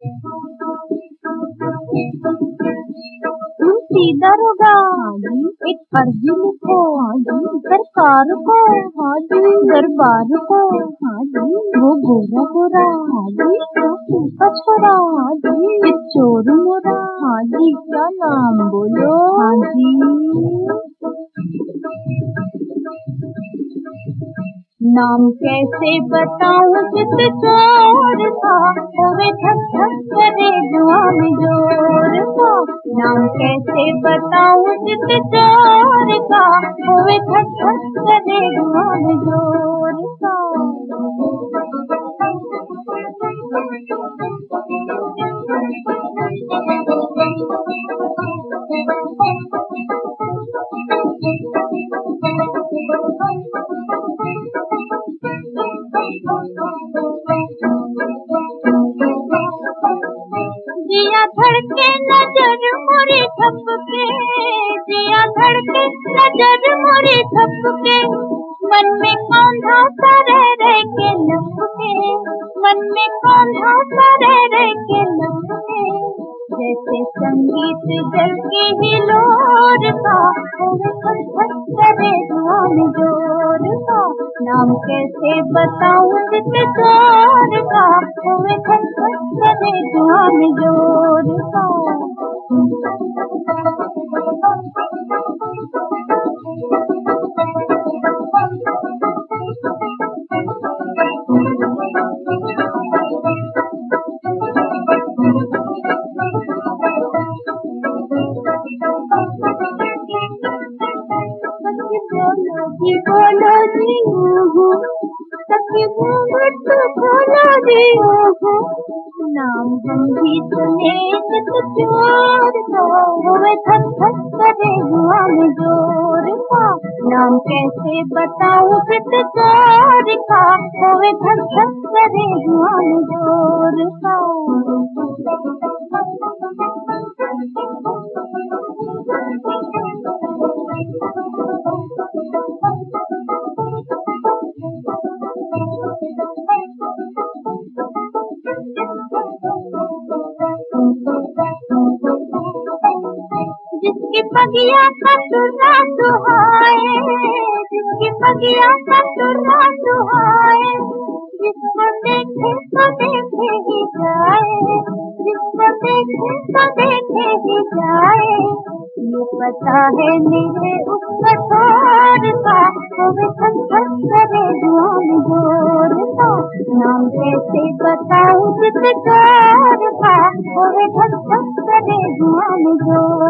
तुलसी दरोगा हाजी एक अर्जी लिखो हाजी सरकार को हाजी दरबार को हाजी वो गोरा गोरा हाजी कचरा हाजी चोर मोरा हाजी क्या नाम बोलो हाजी। नाम कैसे बताऊं चित चोर था होवे धक धक करे जुआ में जोर का। नाम कैसे बताऊं चित चोर का होवे धक धक करे जुआ में जोर का। जिया धड़के नजर मोरी थपके जिया धड़के नजर मोरी थपके मन में कौंधा करे रे के लपके मन में कौंधा करे रे के लपके जैसे संगीत जल के हिलोर का खट करे धुआं में जोर का। नाम कैसे बताऊं चित चोर का खट करे धुआं में जोर का। बोलो जी सखी घूंघट खोलो जी नाम हम भी सुने चित चोर का होवे धक धक करे जुआ में जोर का। नाम कैसे बताऊं चित चोर का होवे धक धक करे जुआ में जोर का। जिसकी पगिया का सुरना सुहाए जिसकी पगिया का सुरना सुहाए जिसको देखे तो देखे ही जाए जिसको देखे तो देखे ही जाए। ये पता है मेरे उस कठोर का होवे धक धक करे जुआ में जोर का। नाम कैसे बताऊं चित चोर का होवे धक धक करे जुआ में जोर।